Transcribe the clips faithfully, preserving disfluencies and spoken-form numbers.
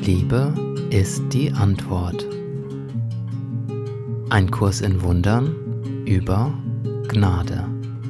Liebe ist die Antwort. Ein Kurs in Wundern über Gnade.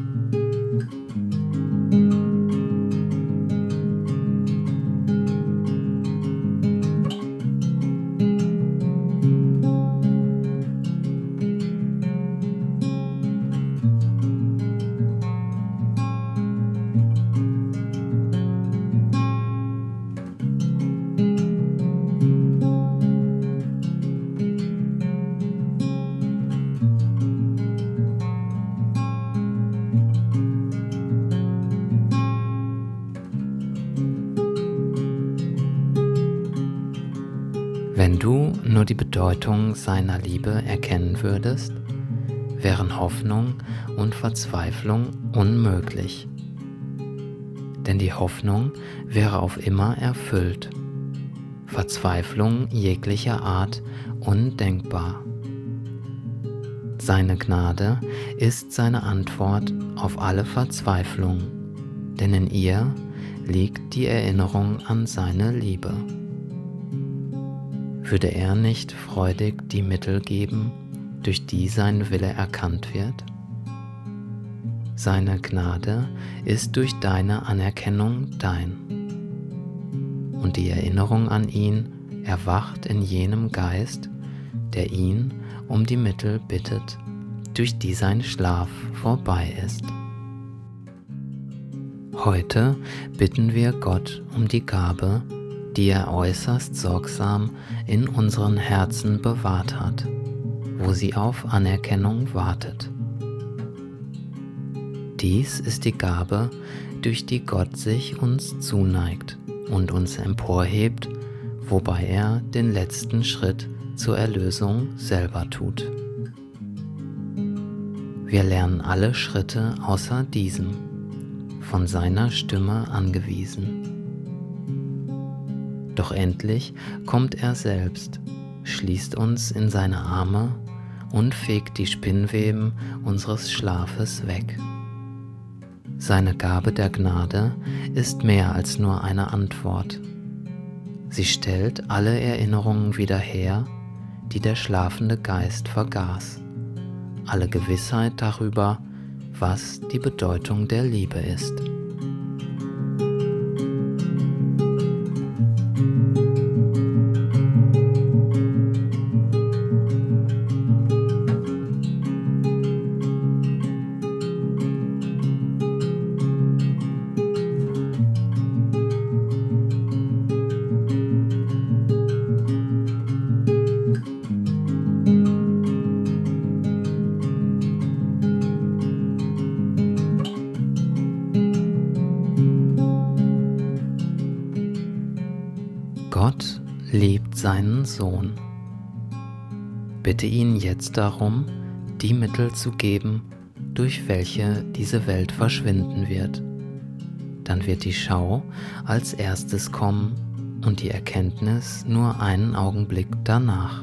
Wenn du nur die Bedeutung seiner Liebe erkennen würdest, wären Hoffnung und Verzweiflung unmöglich. Denn die Hoffnung wäre auf immer erfüllt, Verzweiflung jeglicher Art undenkbar. Seine Gnade ist seine Antwort auf alle Verzweiflung, denn in ihr liegt die Erinnerung an seine Liebe. Würde er nicht freudig die Mittel geben, durch die sein Wille erkannt wird? Seine Gnade ist durch deine Anerkennung dein. Und die Erinnerung an ihn erwacht in jenem Geist, der ihn um die Mittel bittet, durch die sein Schlaf vorbei ist. Heute bitten wir Gott um die Gabe, die er äußerst sorgsam in unseren Herzen bewahrt hat, wo sie auf Anerkennung wartet. Dies ist die Gabe, durch die Gott sich uns zuneigt und uns emporhebt, wobei er den letzten Schritt zur Erlösung selber tut. Wir lernen alle Schritte außer diesem, von seiner Stimme angewiesen. Doch endlich kommt er selbst, schließt uns in seine Arme und fegt die Spinnweben unseres Schlafes weg. Seine Gabe der Gnade ist mehr als nur eine Antwort. Sie stellt alle Erinnerungen wieder her, die der schlafende Geist vergaß, alle Gewissheit darüber, was die Bedeutung der Liebe ist. Gott liebt seinen Sohn. Bitte ihn jetzt darum, die Mittel zu geben, durch welche diese Welt verschwinden wird. Dann wird die Schau als erstes kommen und die Erkenntnis nur einen Augenblick danach.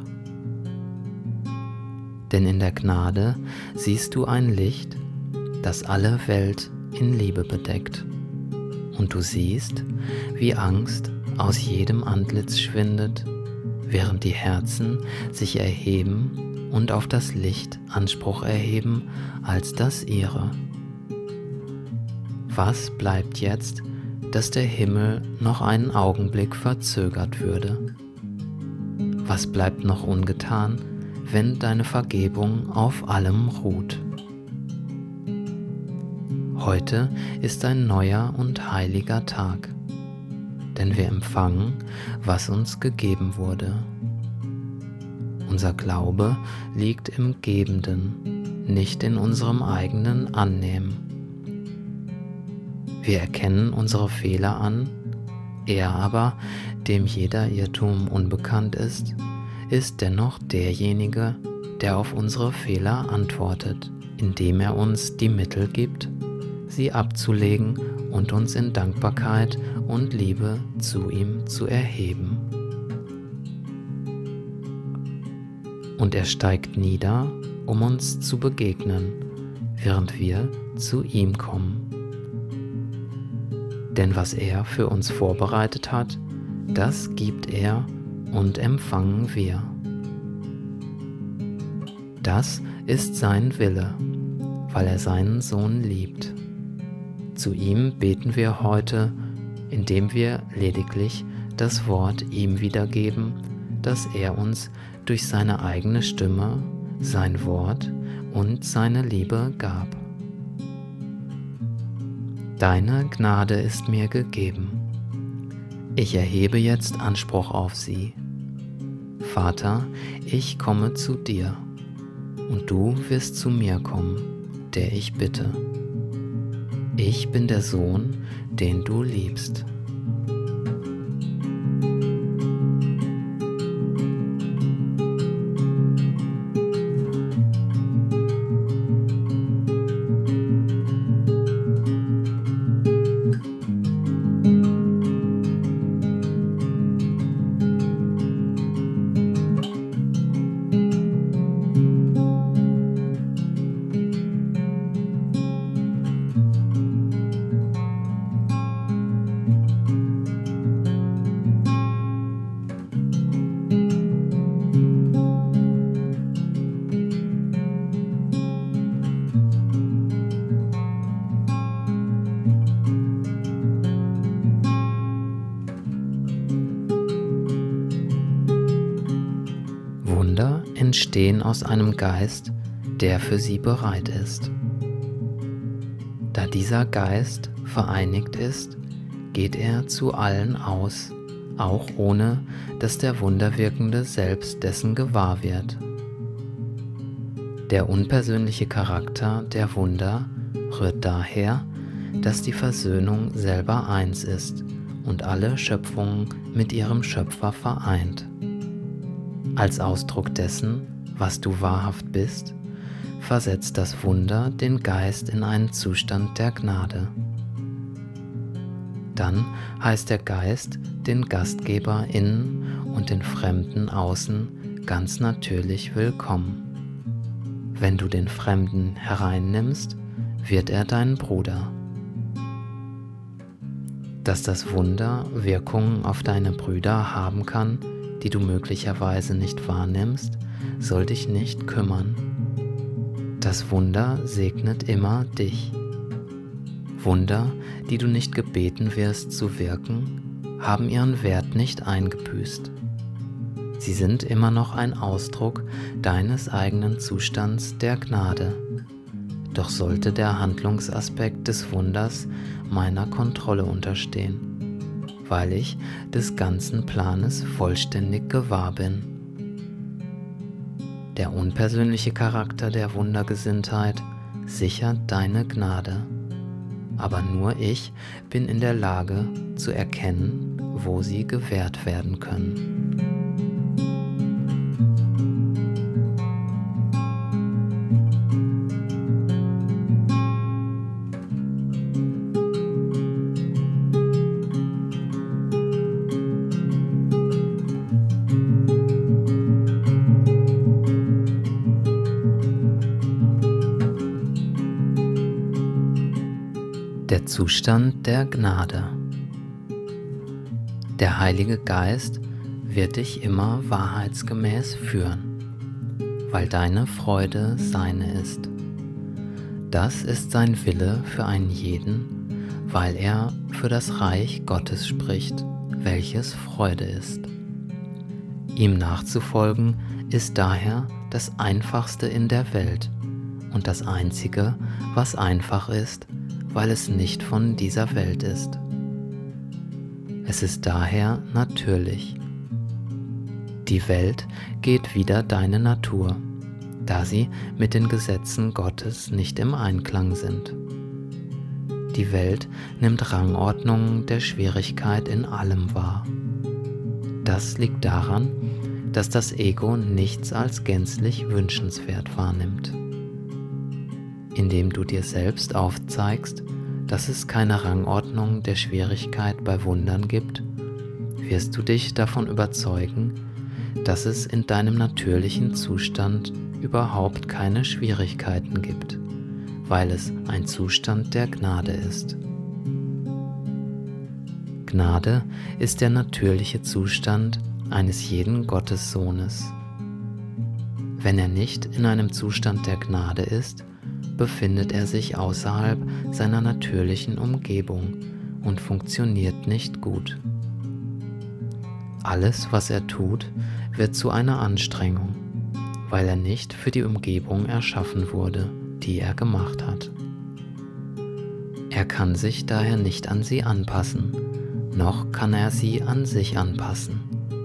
Denn in der Gnade siehst du ein Licht, das alle Welt in Liebe bedeckt. Und du siehst, wie Angst aus jedem Antlitz schwindet, während die Herzen sich erheben und auf das Licht Anspruch erheben als das ihre. Was bleibt jetzt, dass der Himmel noch einen Augenblick verzögert würde? Was bleibt noch ungetan, wenn deine Vergebung auf allem ruht? Heute ist ein neuer und heiliger Tag, denn wir empfangen, was uns gegeben wurde. Unser Glaube liegt im Gebenden, nicht in unserem eigenen Annehmen. Wir erkennen unsere Fehler an, er aber, dem jeder Irrtum unbekannt ist, ist dennoch derjenige, der auf unsere Fehler antwortet, indem er uns die Mittel gibt, sie abzulegen und uns in Dankbarkeit und Liebe zu ihm zu erheben. Und er steigt nieder, um uns zu begegnen, während wir zu ihm kommen. Denn was er für uns vorbereitet hat, das gibt er und empfangen wir. Das ist sein Wille, weil er seinen Sohn liebt. Zu ihm beten wir heute, indem wir lediglich das Wort ihm wiedergeben, das er uns durch seine eigene Stimme, sein Wort und seine Liebe gab. Deine Gnade ist mir gegeben. Ich erhebe jetzt Anspruch auf sie. Vater, ich komme zu dir, und du wirst zu mir kommen, der ich bitte. Ich bin der Sohn, den du liebst. Wunder entstehen aus einem Geist, der für sie bereit ist. Da dieser Geist vereinigt ist, geht er zu allen aus, auch ohne dass der Wunderwirkende selbst dessen gewahr wird. Der unpersönliche Charakter der Wunder rührt daher, dass die Versöhnung selber eins ist und alle Schöpfungen mit ihrem Schöpfer vereint. Als Ausdruck dessen, was du wahrhaft bist, versetzt das Wunder den Geist in einen Zustand der Gnade. Dann heißt der Geist den Gastgeber innen und den Fremden außen ganz natürlich willkommen. Wenn du den Fremden hereinnimmst, wird er dein Bruder. Dass das Wunder Wirkungen auf deine Brüder haben kann, die du möglicherweise nicht wahrnimmst, soll dich nicht kümmern. Das Wunder segnet immer dich. Wunder, die du nicht gebeten wirst zu wirken, haben ihren Wert nicht eingebüßt. Sie sind immer noch ein Ausdruck deines eigenen Zustands der Gnade. Doch sollte der Handlungsaspekt des Wunders meiner Kontrolle unterstehen, weil ich des ganzen Planes vollständig gewahr bin. Der unpersönliche Charakter der Wundergesinntheit sichert deine Gnade, aber nur ich bin in der Lage zu erkennen, wo sie gewährt werden können. Der Zustand der Gnade. Der Heilige Geist wird dich immer wahrheitsgemäß führen, weil deine Freude seine ist. Das ist sein Wille für einen jeden, weil er für das Reich Gottes spricht, welches Freude ist. Ihm nachzufolgen ist daher das Einfachste in der Welt und das Einzige, was einfach ist, weil es nicht von dieser Welt ist. Es ist daher natürlich. Die Welt geht wider deine Natur, da sie mit den Gesetzen Gottes nicht im Einklang sind. Die Welt nimmt Rangordnungen der Schwierigkeit in allem wahr. Das liegt daran, dass das Ego nichts als gänzlich wünschenswert wahrnimmt. Indem du dir selbst aufzeigst, dass es keine Rangordnung der Schwierigkeit bei Wundern gibt, wirst du dich davon überzeugen, dass es in deinem natürlichen Zustand überhaupt keine Schwierigkeiten gibt, weil es ein Zustand der Gnade ist. Gnade ist der natürliche Zustand eines jeden Gottessohnes. Wenn er nicht in einem Zustand der Gnade ist, befindet er sich außerhalb seiner natürlichen Umgebung und funktioniert nicht gut. Alles, was er tut, wird zu einer Anstrengung, weil er nicht für die Umgebung erschaffen wurde, die er gemacht hat. Er kann sich daher nicht an sie anpassen, noch kann er sie an sich anpassen.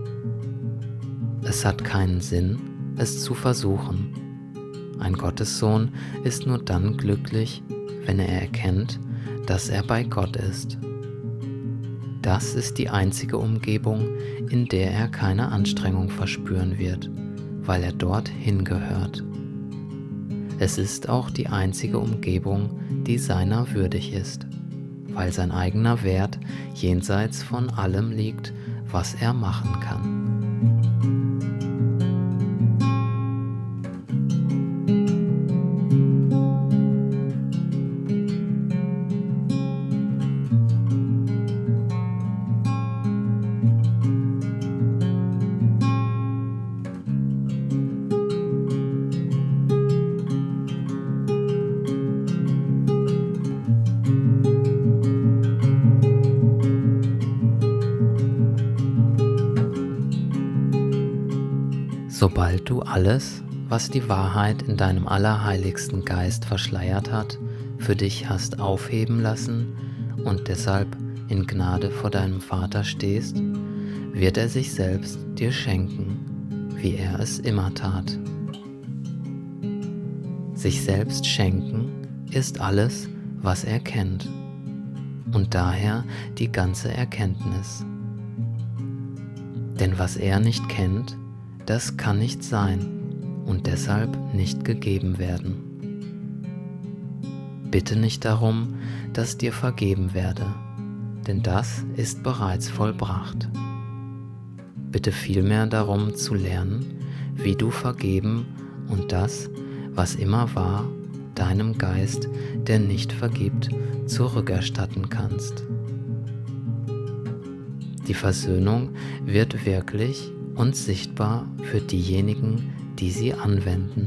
Es hat keinen Sinn, es zu versuchen. Ein Gottessohn ist nur dann glücklich, wenn er erkennt, dass er bei Gott ist. Das ist die einzige Umgebung, in der er keine Anstrengung verspüren wird, weil er dort hingehört. Es ist auch die einzige Umgebung, die seiner würdig ist, weil sein eigener Wert jenseits von allem liegt, was er machen kann. Sobald du alles, was die Wahrheit in deinem allerheiligsten Geist verschleiert hat, für dich hast aufheben lassen und deshalb in Gnade vor deinem Vater stehst, wird er sich selbst dir schenken, wie er es immer tat. Sich selbst schenken ist alles, was er kennt, und daher die ganze Erkenntnis. Denn was er nicht kennt, das kann nicht sein und deshalb nicht gegeben werden. Bitte nicht darum, dass dir vergeben werde, denn das ist bereits vollbracht. Bitte vielmehr darum zu lernen, wie du vergeben und das, was immer war, deinem Geist, der nicht vergibt, zurückerstatten kannst. Die Versöhnung wird wirklich und sichtbar für diejenigen, die sie anwenden.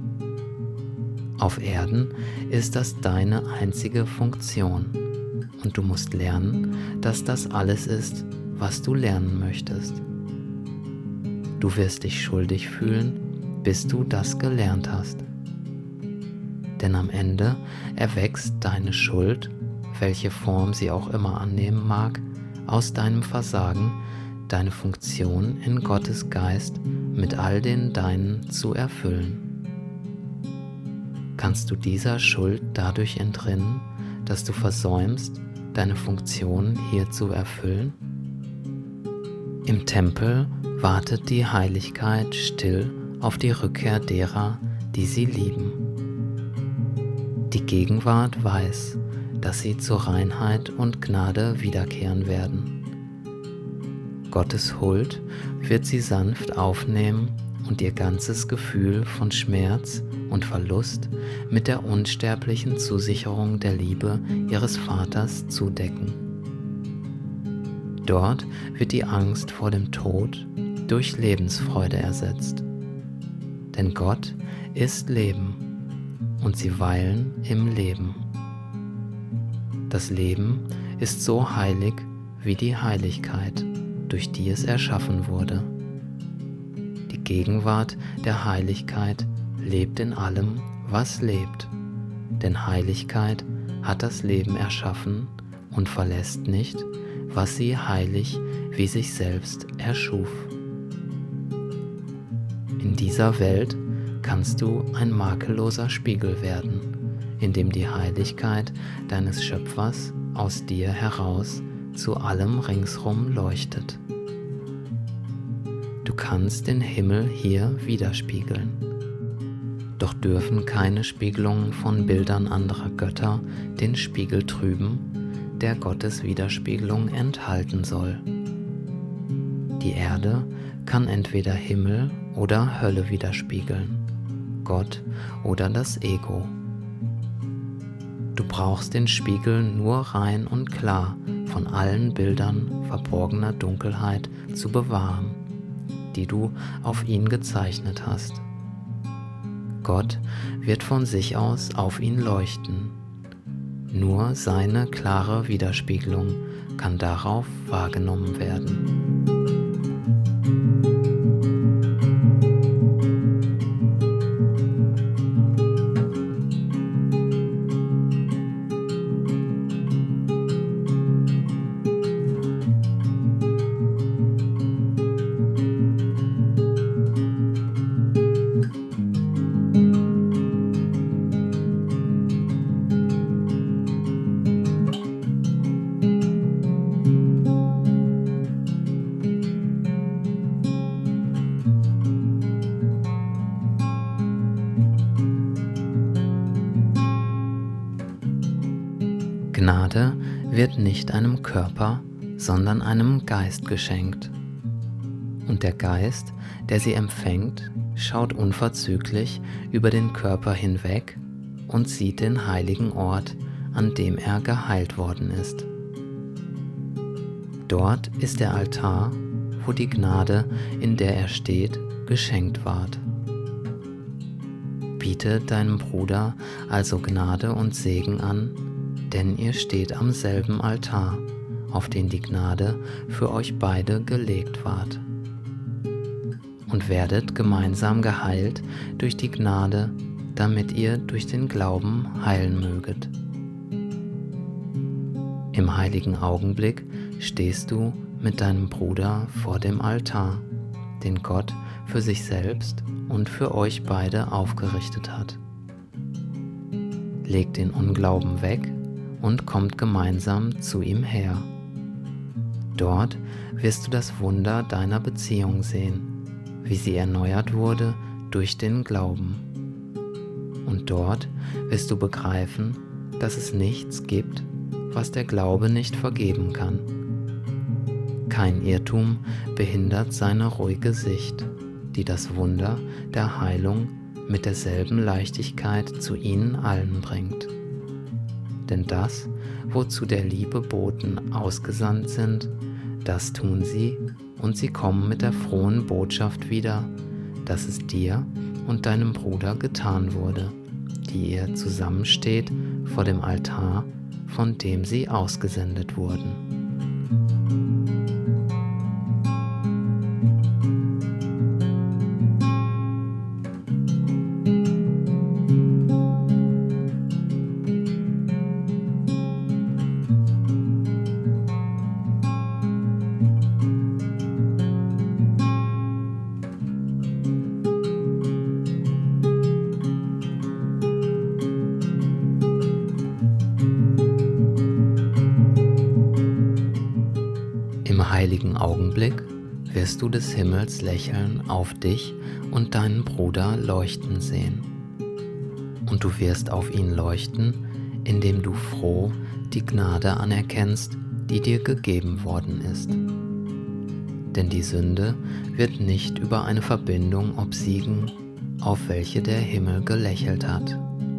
Auf Erden ist das deine einzige Funktion und du musst lernen, dass das alles ist, was du lernen möchtest. Du wirst dich schuldig fühlen, bis du das gelernt hast. Denn am Ende erwächst deine Schuld, welche Form sie auch immer annehmen mag, aus deinem Versagen, deine Funktion in Gottes Geist mit all den Deinen zu erfüllen. Kannst du dieser Schuld dadurch entrinnen, dass du versäumst, deine Funktion hier zu erfüllen? Im Tempel wartet die Heiligkeit still auf die Rückkehr derer, die sie lieben. Die Gegenwart weiß, dass sie zur Reinheit und Gnade wiederkehren werden. Gottes Huld wird sie sanft aufnehmen und ihr ganzes Gefühl von Schmerz und Verlust mit der unsterblichen Zusicherung der Liebe ihres Vaters zudecken. Dort wird die Angst vor dem Tod durch Lebensfreude ersetzt. Denn Gott ist Leben und sie weilen im Leben. Das Leben ist so heilig wie die Heiligkeit, durch die es erschaffen wurde. Die Gegenwart der Heiligkeit lebt in allem, was lebt, denn Heiligkeit hat das Leben erschaffen und verlässt nicht, was sie heilig wie sich selbst erschuf. In dieser Welt kannst du ein makelloser Spiegel werden, in dem die Heiligkeit deines Schöpfers aus dir heraus zu allem ringsrum leuchtet. Du kannst den Himmel hier widerspiegeln. Doch dürfen keine Spiegelungen von Bildern anderer Götter den Spiegel trüben, der Gottes Widerspiegelung enthalten soll. Die Erde kann entweder Himmel oder Hölle widerspiegeln, Gott oder das Ego. Du brauchst den Spiegel nur rein und klar von allen Bildern verborgener Dunkelheit zu bewahren die du auf ihn gezeichnet hast. Gott wird von sich aus auf ihn leuchten. Nur seine klare Widerspiegelung kann darauf wahrgenommen werden. Gnade wird nicht einem Körper, sondern einem Geist geschenkt. Und der Geist, der sie empfängt, schaut unverzüglich über den Körper hinweg und sieht den heiligen Ort, an dem er geheilt worden ist. Dort ist der Altar, wo die Gnade, in der er steht, geschenkt ward. Biete deinem Bruder also Gnade und Segen an, denn ihr steht am selben Altar, auf den die Gnade für euch beide gelegt ward. Und werdet gemeinsam geheilt durch die Gnade, damit ihr durch den Glauben heilen möget. Im heiligen Augenblick stehst du mit deinem Bruder vor dem Altar, den Gott für sich selbst und für euch beide aufgerichtet hat. Legt den Unglauben weg und kommt gemeinsam zu ihm her. Dort wirst du das Wunder deiner Beziehung sehen, wie sie erneuert wurde durch den Glauben. Und dort wirst du begreifen, dass es nichts gibt, was der Glaube nicht vergeben kann. Kein Irrtum behindert seine ruhige Sicht, die das Wunder der Heilung mit derselben Leichtigkeit zu ihnen allen bringt. Denn das, wozu der Liebe Boten ausgesandt sind, das tun sie, und sie kommen mit der frohen Botschaft wieder, dass es dir und deinem Bruder getan wurde, die ihr zusammensteht vor dem Altar, von dem sie ausgesendet wurden. Im heiligen Augenblick wirst du des Himmels Lächeln auf dich und deinen Bruder leuchten sehen. Und du wirst auf ihn leuchten, indem du froh die Gnade anerkennst, die dir gegeben worden ist. Denn die Sünde wird nicht über eine Verbindung obsiegen, auf welche der Himmel gelächelt hat.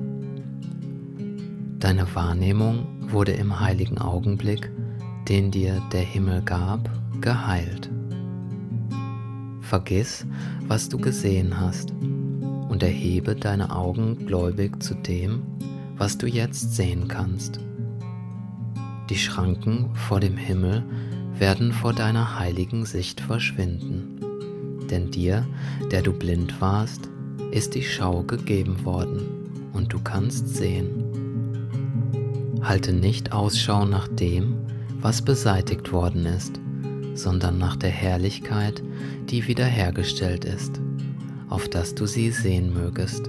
Deine Wahrnehmung wurde im heiligen Augenblick, den dir der Himmel gab, geheilt. Vergiss, was du gesehen hast, und erhebe deine Augen gläubig zu dem, was du jetzt sehen kannst. Die Schranken vor dem Himmel werden vor deiner heiligen Sicht verschwinden, denn dir, der du blind warst, ist die Schau gegeben worden, und du kannst sehen. Halte nicht Ausschau nach dem, was beseitigt worden ist, sondern nach der Herrlichkeit, die wiederhergestellt ist, auf dass du sie sehen mögest.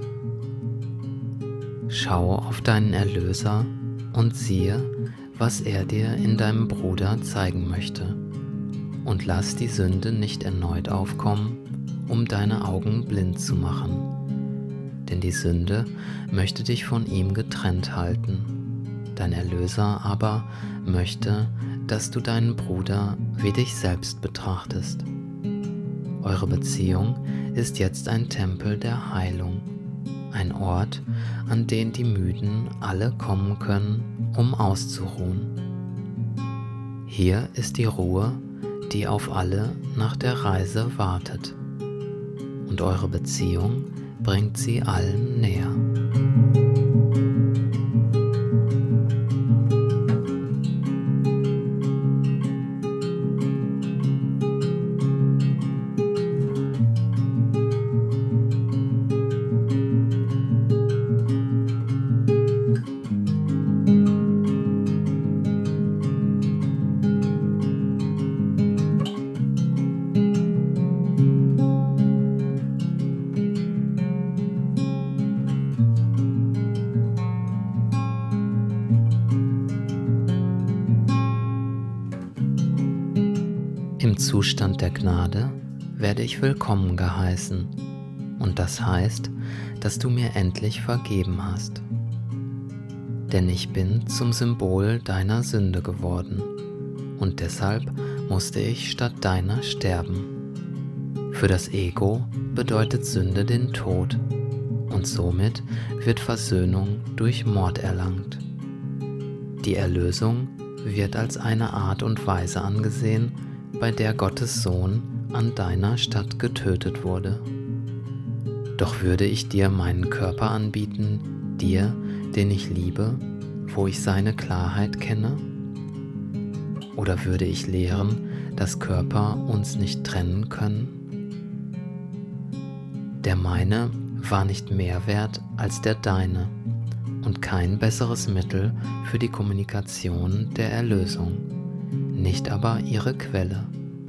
Schau auf deinen Erlöser und siehe, was er dir in deinem Bruder zeigen möchte, und lass die Sünde nicht erneut aufkommen, um deine Augen blind zu machen, denn die Sünde möchte dich von ihm getrennt halten. Dein Erlöser aber möchte, dass du deinen Bruder wie dich selbst betrachtest. Eure Beziehung ist jetzt ein Tempel der Heilung, ein Ort, an den die Müden alle kommen können, um auszuruhen. Hier ist die Ruhe, die auf alle nach der Reise wartet, und eure Beziehung bringt sie allen näher. Im Zustand der Gnade werde ich willkommen geheißen, und das heißt, dass du mir endlich vergeben hast. Denn ich bin zum Symbol deiner Sünde geworden, und deshalb musste ich statt deiner sterben. Für das Ego bedeutet Sünde den Tod, und somit wird Versöhnung durch Mord erlangt. Die Erlösung wird als eine Art und Weise angesehen, bei der Gottes Sohn an deiner Statt getötet wurde. Doch würde ich dir meinen Körper anbieten, dir, den ich liebe, wo ich seine Klarheit kenne? Oder würde ich lehren, dass Körper uns nicht trennen können? Der meine war nicht mehr wert als der deine und kein besseres Mittel für die Kommunikation der Erlösung, nicht aber ihre Quelle.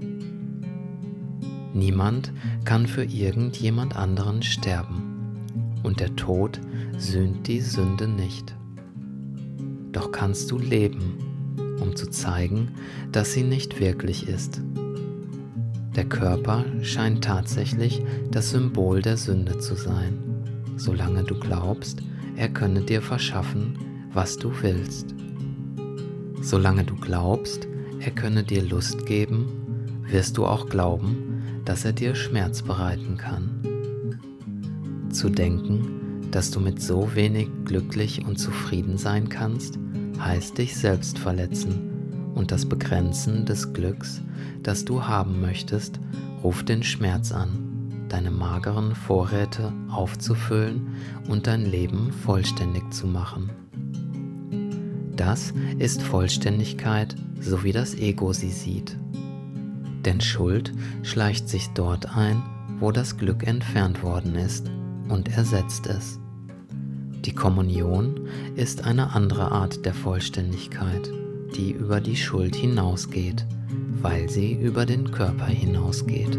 Niemand kann für irgendjemand anderen sterben, und der Tod sühnt die Sünde nicht. Doch kannst du leben, um zu zeigen, dass sie nicht wirklich ist. Der Körper scheint tatsächlich das Symbol der Sünde zu sein, solange du glaubst, er könne dir verschaffen, was du willst. Solange du glaubst, er könne dir Lust geben, wirst du auch glauben, dass er dir Schmerz bereiten kann. Zu denken, dass du mit so wenig glücklich und zufrieden sein kannst, heißt dich selbst verletzen, und das Begrenzen des Glücks, das du haben möchtest, ruft den Schmerz an, deine mageren Vorräte aufzufüllen und dein Leben vollständig zu machen. Das ist Vollständigkeit, so wie das Ego sie sieht. Denn Schuld schleicht sich dort ein, wo das Glück entfernt worden ist, und ersetzt es. Die Kommunion ist eine andere Art der Vollständigkeit, die über die Schuld hinausgeht, weil sie über den Körper hinausgeht.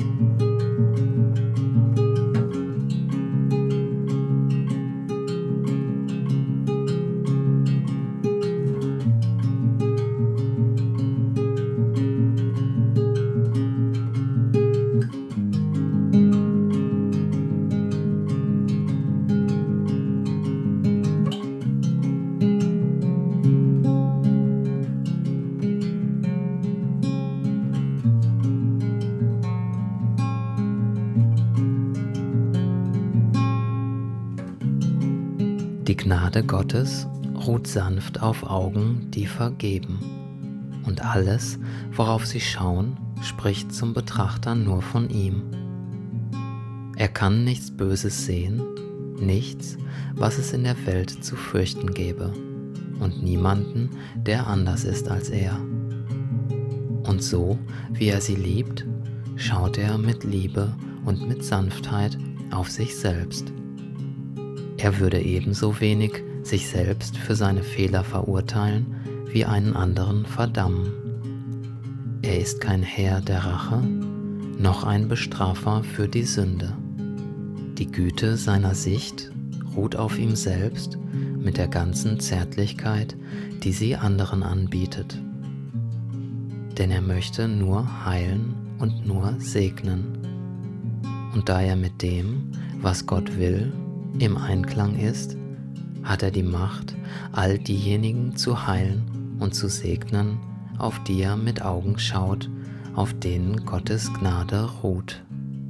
Die Gnade Gottes ruht sanft auf Augen, die vergeben, und alles, worauf sie schauen, spricht zum Betrachter nur von ihm. Er kann nichts Böses sehen, nichts, was es in der Welt zu fürchten gäbe, und niemanden, der anders ist als er. Und so, wie er sie liebt, schaut er mit Liebe und mit Sanftheit auf sich selbst. Er würde ebenso wenig sich selbst für seine Fehler verurteilen, wie einen anderen verdammen. Er ist kein Herr der Rache, noch ein Bestrafer für die Sünde. Die Güte seiner Sicht ruht auf ihm selbst mit der ganzen Zärtlichkeit, die sie anderen anbietet. Denn er möchte nur heilen und nur segnen. Und da er mit dem, was Gott will, im Einklang ist, hat er die Macht, all diejenigen zu heilen und zu segnen, auf die er mit Augen schaut, auf denen Gottes Gnade ruht.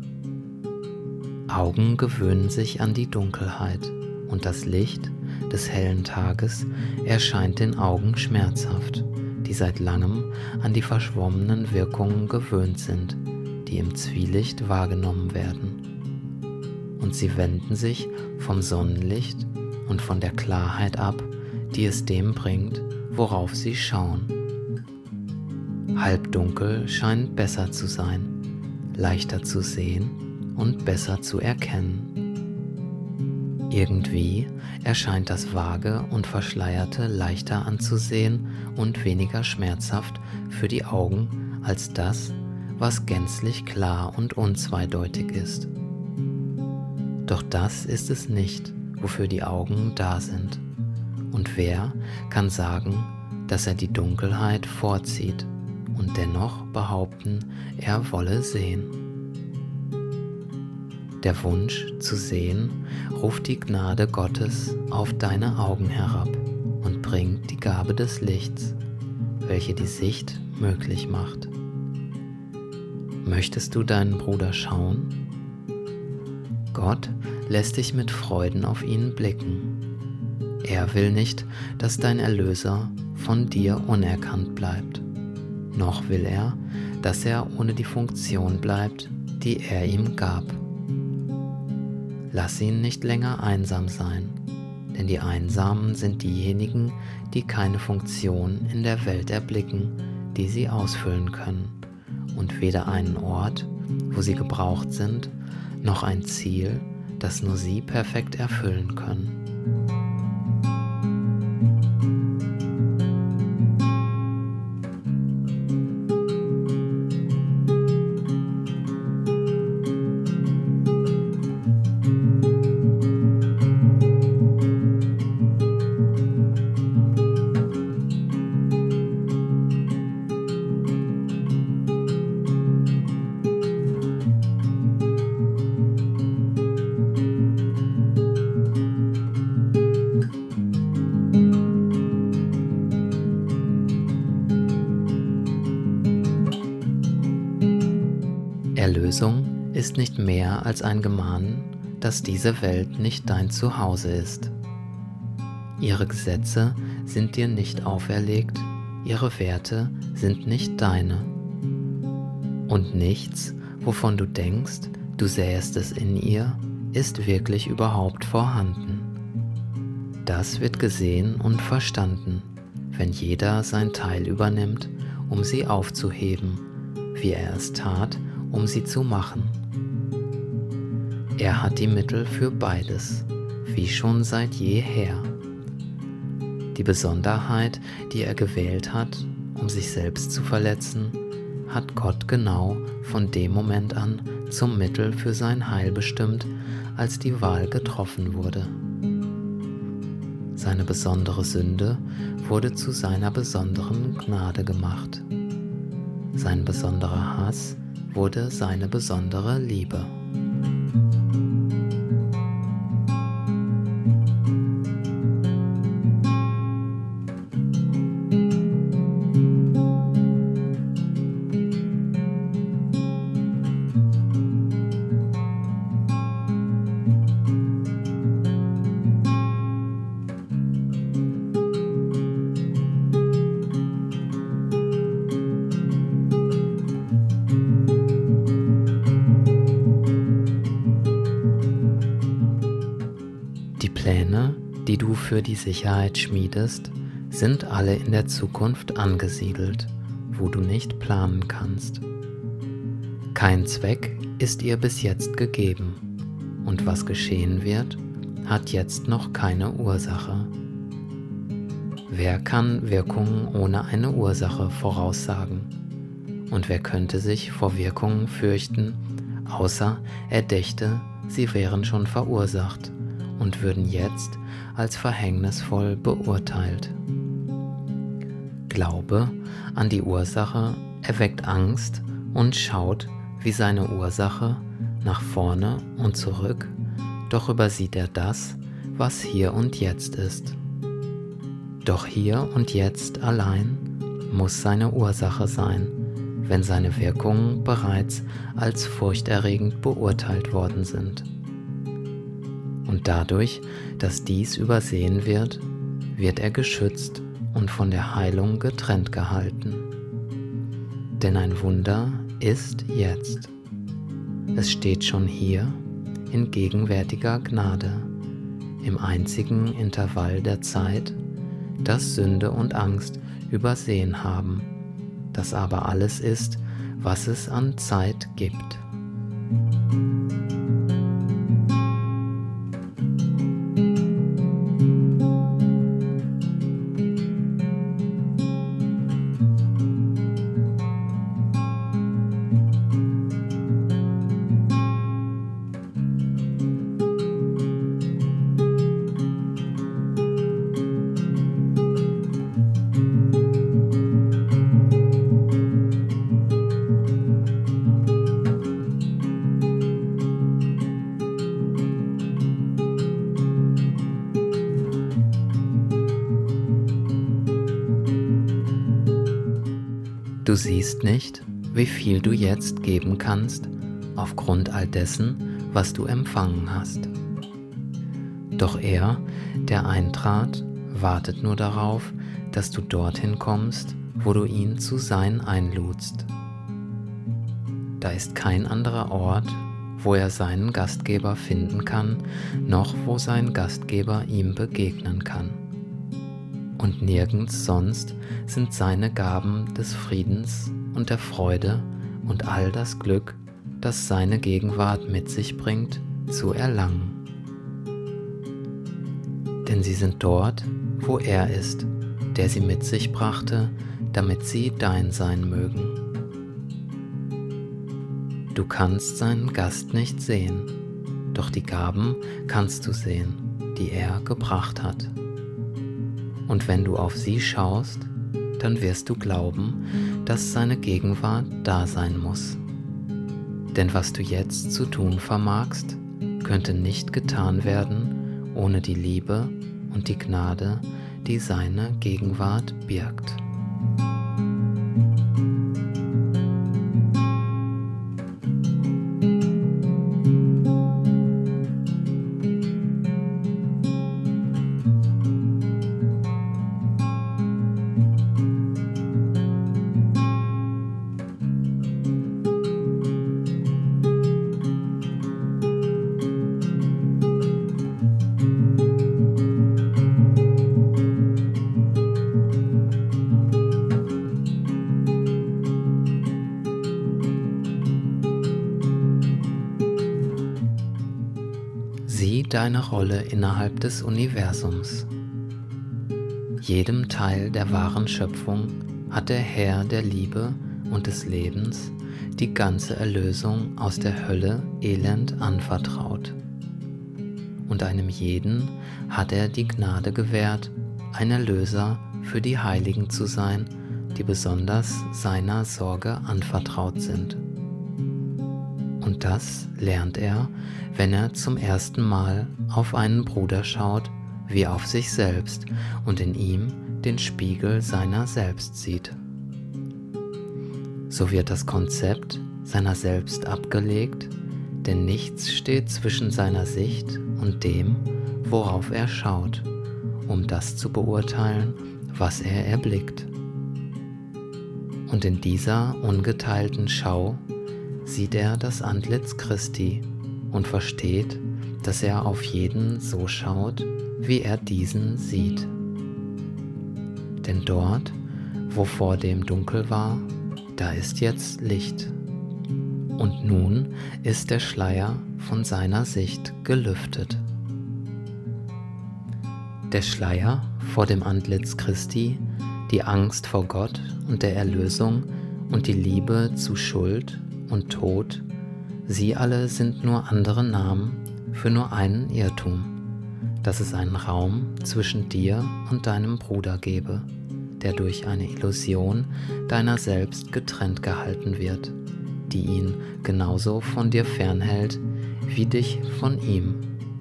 Augen gewöhnen sich an die Dunkelheit, und das Licht des hellen Tages erscheint den Augen schmerzhaft, die seit langem an die verschwommenen Wirkungen gewöhnt sind, die im Zwielicht wahrgenommen werden. Und sie wenden sich vom Sonnenlicht und von der Klarheit ab, die es dem bringt, worauf sie schauen. Halbdunkel scheint besser zu sein, leichter zu sehen und besser zu erkennen. Irgendwie erscheint das Vage und Verschleierte leichter anzusehen und weniger schmerzhaft für die Augen als das, was gänzlich klar und unzweideutig ist. Doch das ist es nicht, wofür die Augen da sind. Und wer kann sagen, dass er die Dunkelheit vorzieht und dennoch behaupten, er wolle sehen? Der Wunsch zu sehen ruft die Gnade Gottes auf deine Augen herab und bringt die Gabe des Lichts, welche die Sicht möglich macht. Möchtest du deinen Bruder schauen? Gott lässt dich mit Freuden auf ihn blicken. Er will nicht, dass dein Erlöser von dir unerkannt bleibt, noch will er, dass er ohne die Funktion bleibt, die er ihm gab. Lass ihn nicht länger einsam sein, denn die Einsamen sind diejenigen, die keine Funktion in der Welt erblicken, die sie ausfüllen können, und weder einen Ort, wo sie gebraucht sind, noch ein Ziel, das nur sie perfekt erfüllen können. Erlösung ist nicht mehr als ein Gemahnen, dass diese Welt nicht dein Zuhause ist. Ihre Gesetze sind dir nicht auferlegt, ihre Werte sind nicht deine. Und nichts, wovon du denkst, du sähest es in ihr, ist wirklich überhaupt vorhanden. Das wird gesehen und verstanden, wenn jeder sein Teil übernimmt, um sie aufzuheben, wie er es tat, um sie zu machen. Er hat die Mittel für beides, wie schon seit jeher. Die Besonderheit, die er gewählt hat, um sich selbst zu verletzen, hat Gott genau von dem Moment an zum Mittel für sein Heil bestimmt, als die Wahl getroffen wurde. Seine besondere Sünde wurde zu seiner besonderen Gnade gemacht. Sein besonderer Hass wurde seine besondere Liebe. Pläne, die du für die Sicherheit schmiedest, sind alle in der Zukunft angesiedelt, wo du nicht planen kannst. Kein Zweck ist ihr bis jetzt gegeben, und was geschehen wird, hat jetzt noch keine Ursache. Wer kann Wirkungen ohne eine Ursache voraussagen? Und wer könnte sich vor Wirkungen fürchten, außer er dächte, sie wären schon verursacht und würden jetzt als verhängnisvoll beurteilt. Glaube an die Ursache erweckt Angst und schaut wie seine Ursache nach vorne und zurück, doch übersieht er das, was hier und jetzt ist. Doch hier und jetzt allein muss seine Ursache sein, wenn seine Wirkungen bereits als furchterregend beurteilt worden sind. Und dadurch, dass dies übersehen wird, wird er geschützt und von der Heilung getrennt gehalten. Denn ein Wunder ist jetzt. Es steht schon hier in gegenwärtiger Gnade, im einzigen Intervall der Zeit, das Sünde und Angst übersehen haben, das aber alles ist, was es an Zeit gibt. Du siehst nicht, wie viel du jetzt geben kannst, aufgrund all dessen, was du empfangen hast. Doch er, der eintrat, wartet nur darauf, dass du dorthin kommst, wo du ihn zu sein einludst. Da ist kein anderer Ort, wo er seinen Gastgeber finden kann, noch wo sein Gastgeber ihm begegnen kann. Und nirgends sonst sind seine Gaben des Friedens und der Freude und all das Glück, das seine Gegenwart mit sich bringt, zu erlangen. Denn sie sind dort, wo er ist, der sie mit sich brachte, damit sie dein sein mögen. Du kannst seinen Gast nicht sehen, doch die Gaben kannst du sehen, die er gebracht hat. Und wenn du auf sie schaust, dann wirst du glauben, dass seine Gegenwart da sein muss. Denn was du jetzt zu tun vermagst, könnte nicht getan werden ohne die Liebe und die Gnade, die seine Gegenwart birgt. Sieh deine Rolle innerhalb des Universums. Jedem Teil der wahren Schöpfung hat der Herr der Liebe und des Lebens die ganze Erlösung aus der Hölle Elend anvertraut. Und einem jeden hat er die Gnade gewährt, ein Erlöser für die Heiligen zu sein, die besonders seiner Sorge anvertraut sind. Und das lernt er, wenn er zum ersten Mal auf einen Bruder schaut, wie auf sich selbst und in ihm den Spiegel seiner selbst sieht. So wird das Konzept seiner selbst abgelegt, denn nichts steht zwischen seiner Sicht und dem, worauf er schaut, um das zu beurteilen, was er erblickt. Und in dieser ungeteilten Schau sieht er das Antlitz Christi und versteht, dass er auf jeden so schaut, wie er diesen sieht. Denn dort, wo vor dem Dunkel war, da ist jetzt Licht. Und nun ist der Schleier von seiner Sicht gelüftet. Der Schleier vor dem Antlitz Christi, die Angst vor Gott und der Erlösung und die Liebe zu Schuld und Tod, sie alle sind nur andere Namen für nur einen Irrtum, dass es einen Raum zwischen dir und deinem Bruder gebe, der durch eine Illusion deiner selbst getrennt gehalten wird, die ihn genauso von dir fernhält wie dich von ihm.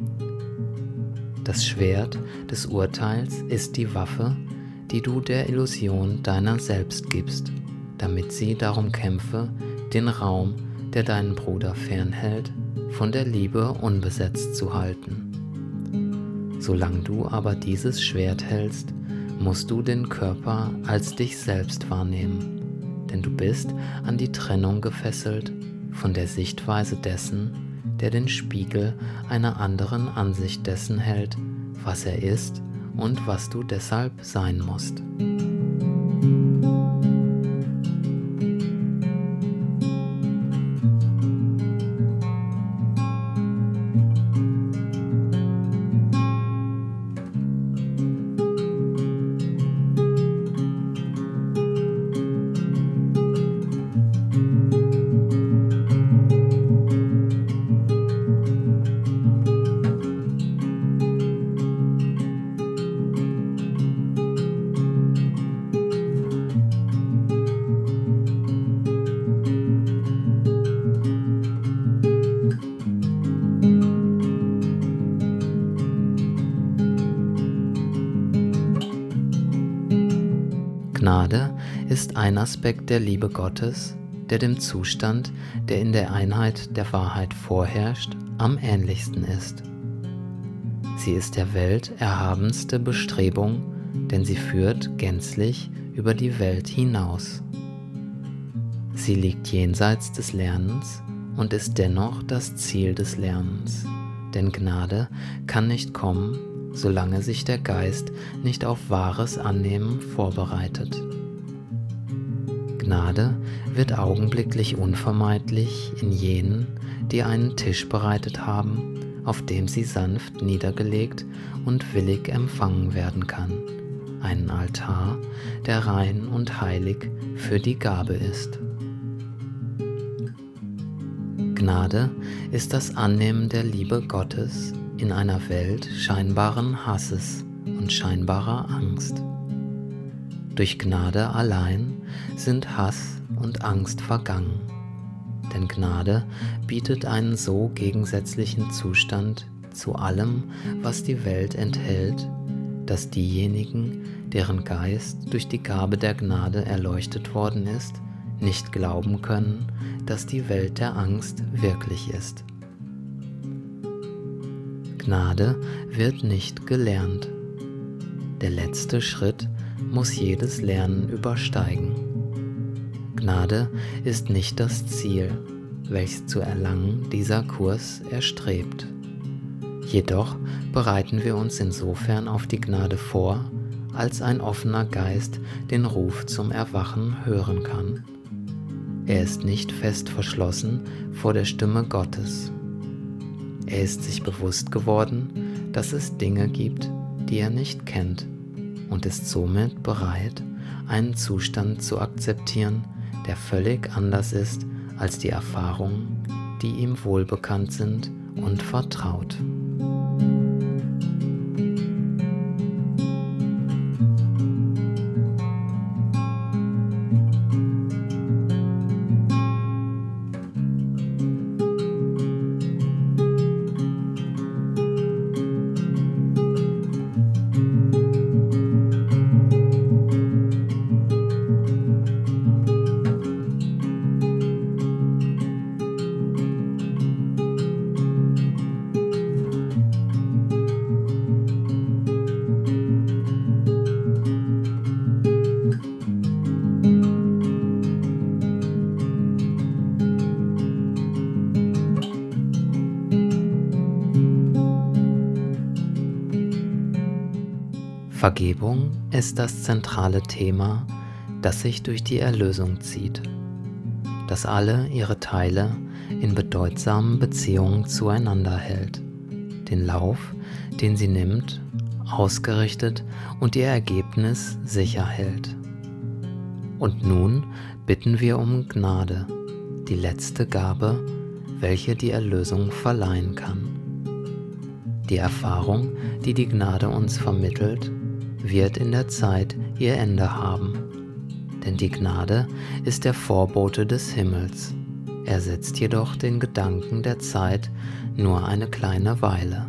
Das Schwert des Urteils ist die Waffe, die du der Illusion deiner selbst gibst, damit sie darum kämpfe, den Raum, der deinen Bruder fernhält, von der Liebe unbesetzt zu halten. Solange du aber dieses Schwert hältst, musst du den Körper als dich selbst wahrnehmen, denn du bist an die Trennung gefesselt von der Sichtweise dessen, der den Spiegel einer anderen Ansicht dessen hält, was er ist und was du deshalb sein musst. Gnade ist ein Aspekt der Liebe Gottes, der dem Zustand, der in der Einheit der Wahrheit vorherrscht, am ähnlichsten ist. Sie ist der Welt erhabenste Bestrebung, denn sie führt gänzlich über die Welt hinaus. Sie liegt jenseits des Lernens und ist dennoch das Ziel des Lernens, denn Gnade kann nicht kommen, solange sich der Geist nicht auf wahres Annehmen vorbereitet. Gnade wird augenblicklich unvermeidlich in jenen, die einen Tisch bereitet haben, auf dem sie sanft niedergelegt und willig empfangen werden kann, einen Altar, der rein und heilig für die Gabe ist. Gnade ist das Annehmen der Liebe Gottes in einer Welt scheinbaren Hasses und scheinbarer Angst. Durch Gnade allein sind Hass und Angst vergangen, denn Gnade bietet einen so gegensätzlichen Zustand zu allem, was die Welt enthält, dass diejenigen, deren Geist durch die Gabe der Gnade erleuchtet worden ist, nicht glauben können, dass die Welt der Angst wirklich ist. Gnade wird nicht gelernt. Der letzte Schritt muss jedes Lernen übersteigen. Gnade ist nicht das Ziel, welches zu erlangen dieser Kurs erstrebt. Jedoch bereiten wir uns insofern auf die Gnade vor, als ein offener Geist den Ruf zum Erwachen hören kann. Er ist nicht fest verschlossen vor der Stimme Gottes. Er ist sich bewusst geworden, dass es Dinge gibt, die er nicht kennt, und ist somit bereit, einen Zustand zu akzeptieren, der völlig anders ist als die Erfahrungen, die ihm wohlbekannt sind und vertraut. Vergebung ist das zentrale Thema, das sich durch die Erlösung zieht, das alle ihre Teile in bedeutsamen Beziehungen zueinander hält, den Lauf, den sie nimmt, ausgerichtet und ihr Ergebnis sicher hält. Und nun bitten wir um Gnade, die letzte Gabe, welche die Erlösung verleihen kann. Die Erfahrung, die die Gnade uns vermittelt, wird in der Zeit ihr Ende haben, denn die Gnade ist der Vorbote des Himmels, ersetzt jedoch den Gedanken der Zeit nur eine kleine Weile.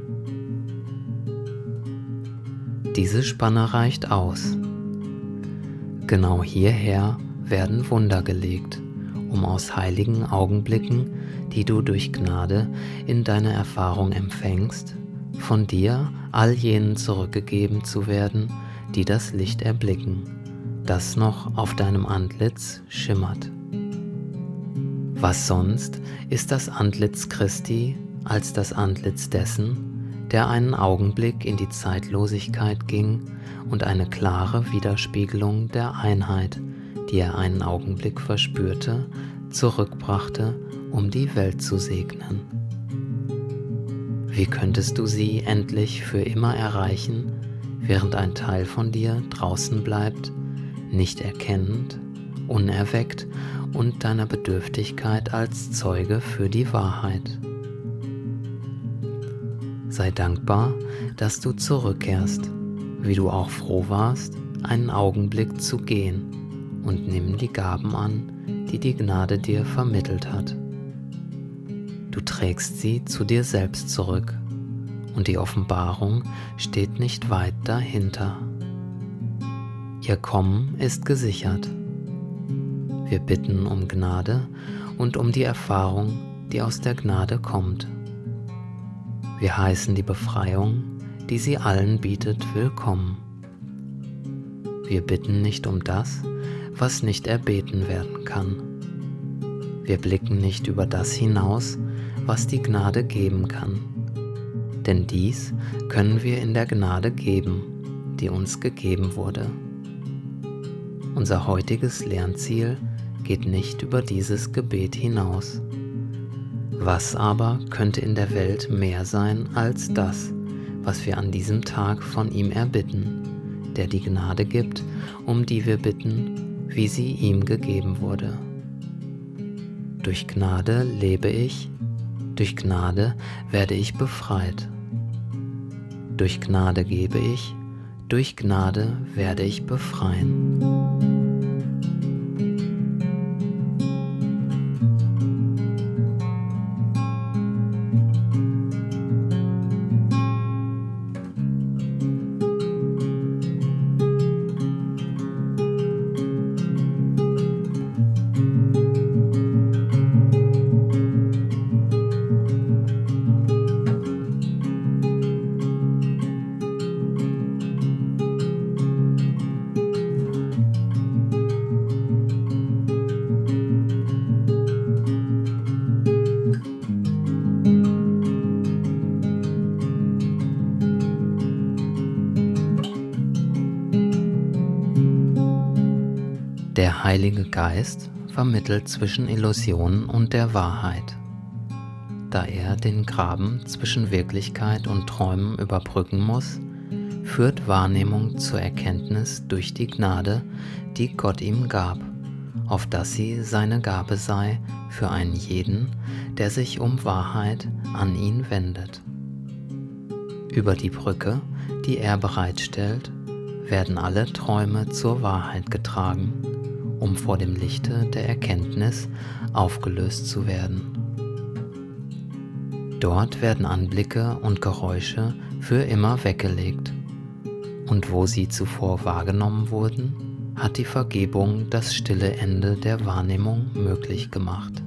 Diese Spanne reicht aus. Genau hierher werden Wunder gelegt, um aus heiligen Augenblicken, die du durch Gnade in deine Erfahrung empfängst, von dir all jenen zurückgegeben zu werden, die das Licht erblicken, das noch auf deinem Antlitz schimmert. Was sonst ist das Antlitz Christi als das Antlitz dessen, der einen Augenblick in die Zeitlosigkeit ging und eine klare Widerspiegelung der Einheit, die er einen Augenblick verspürte, zurückbrachte, um die Welt zu segnen. Wie könntest du sie endlich für immer erreichen, während ein Teil von dir draußen bleibt, nicht erkennend, unerweckt und deiner Bedürftigkeit als Zeuge für die Wahrheit? Sei dankbar, dass du zurückkehrst, wie du auch froh warst, einen Augenblick zu gehen, und nimm die Gaben an, die die Gnade dir vermittelt hat. Du trägst sie zu dir selbst zurück, und die Offenbarung steht nicht weit dahinter. Ihr Kommen ist gesichert. Wir bitten um Gnade und um die Erfahrung, die aus der Gnade kommt. Wir heißen die Befreiung, die sie allen bietet, willkommen. Wir bitten nicht um das, was nicht erbeten werden kann. Wir blicken nicht über das hinaus, was die Gnade geben kann. Denn dies können wir in der Gnade geben, die uns gegeben wurde. Unser heutiges Lernziel geht nicht über dieses Gebet hinaus. Was aber könnte in der Welt mehr sein als das, was wir an diesem Tag von ihm erbitten, der die Gnade gibt, um die wir bitten, wie sie ihm gegeben wurde. Durch Gnade lebe ich, durch Gnade werde ich befreit. Durch Gnade gebe ich, durch Gnade werde ich befreien. Der Heilige Geist vermittelt zwischen Illusion und der Wahrheit. Da er den Graben zwischen Wirklichkeit und Träumen überbrücken muss, führt Wahrnehmung zur Erkenntnis durch die Gnade, die Gott ihm gab, auf dass sie seine Gabe sei für einen jeden, der sich um Wahrheit an ihn wendet. Über die Brücke, die er bereitstellt, werden alle Träume zur Wahrheit getragen, um vor dem Lichte der Erkenntnis aufgelöst zu werden. Dort werden Anblicke und Geräusche für immer weggelegt, und wo sie zuvor wahrgenommen wurden, hat die Vergebung das stille Ende der Wahrnehmung möglich gemacht.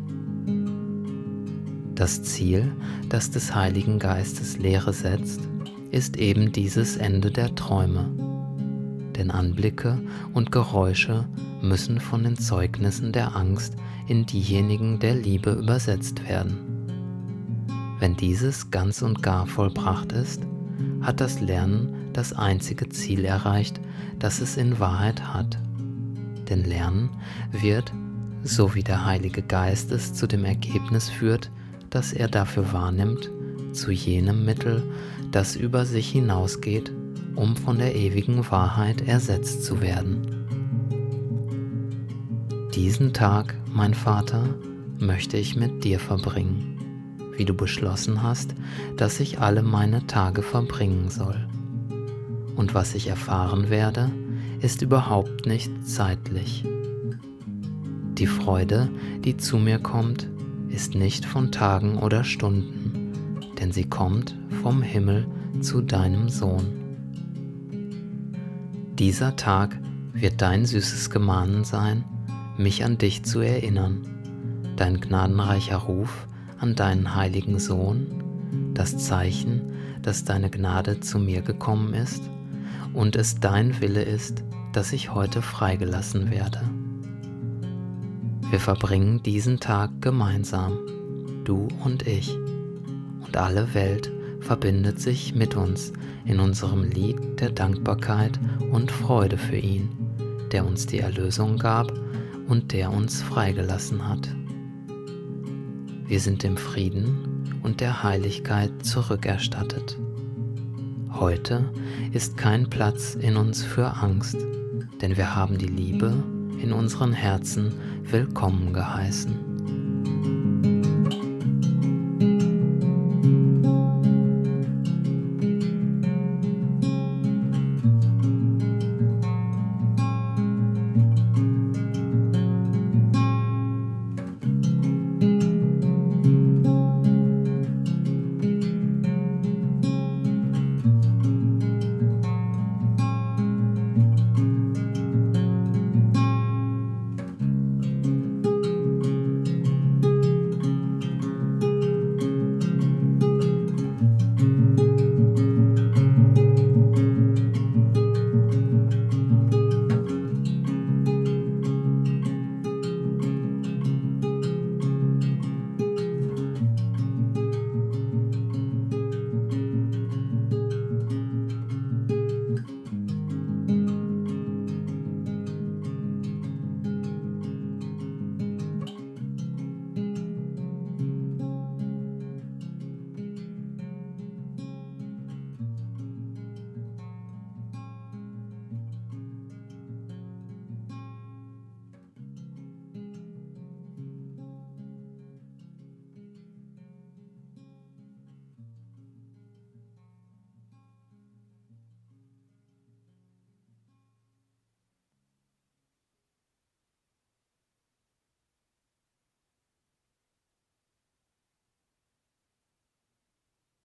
Das Ziel, das des Heiligen Geistes Lehre setzt, ist eben dieses Ende der Träume. Denn Anblicke und Geräusche müssen von den Zeugnissen der Angst in diejenigen der Liebe übersetzt werden. Wenn dieses ganz und gar vollbracht ist, hat das Lernen das einzige Ziel erreicht, das es in Wahrheit hat. Denn Lernen wird, so wie der Heilige Geist es zu dem Ergebnis führt, das er dafür wahrnimmt, zu jenem Mittel, das über sich hinausgeht, um von der ewigen Wahrheit ersetzt zu werden. Diesen Tag, mein Vater, möchte ich mit dir verbringen, wie du beschlossen hast, dass ich alle meine Tage verbringen soll. Und was ich erfahren werde, ist überhaupt nicht zeitlich. Die Freude, die zu mir kommt, ist nicht von Tagen oder Stunden, denn sie kommt vom Himmel zu deinem Sohn. Dieser Tag wird dein süßes Gemahnen sein, mich an dich zu erinnern, dein gnadenreicher Ruf an deinen heiligen Sohn, das Zeichen, dass deine Gnade zu mir gekommen ist, und es dein Wille ist, dass ich heute freigelassen werde. Wir verbringen diesen Tag gemeinsam, du und ich, und alle Welt verbindet sich mit uns in unserem Lied der Dankbarkeit und Freude für ihn, der uns die Erlösung gab und der uns freigelassen hat. Wir sind dem Frieden und der Heiligkeit zurückerstattet. Heute ist kein Platz in uns für Angst, denn wir haben die Liebe in unseren Herzen willkommen geheißen.